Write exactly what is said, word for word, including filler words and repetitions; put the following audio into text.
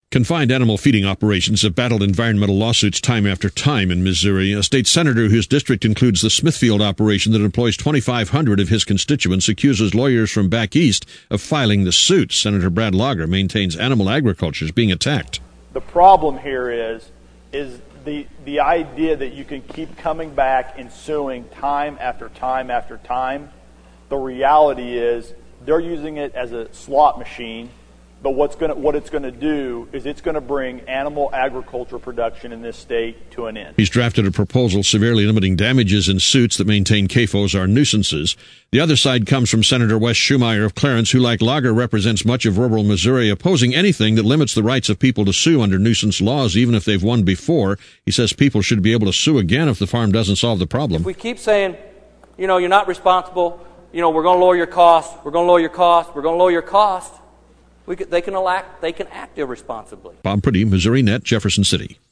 Confined animal feeding operations have battled environmental lawsuits time after time in Missouri. A state senator whose district includes the Smithfield operation that employs twenty-five hundred of his constituents accuses lawyers from back east of filing the suit. Senator Brad Lager maintains animal agriculture is being attacked. The problem here is, is the, the idea that you can keep coming back and suing time after time after time. The reality is they're using it as a slot machine. But what's going to, what it's going to do is it's going to bring animal agriculture production in this state to an end. He's drafted a proposal severely limiting damages in suits that maintain C A F Os are nuisances. The other side comes from Senator Wes Schumeyer of Clarence, who, like Lager, represents much of rural Missouri, opposing anything that limits the rights of people to sue under nuisance laws, even if they've won before. He says people should be able to sue again if the farm doesn't solve the problem. If we keep saying, you know, you're not responsible, you know, we're going to lower your costs, we're going to lower your costs, we're going to lower your costs, We could, they can act, they can act irresponsibly. Bob Priddy, Missouri Net, Jefferson City.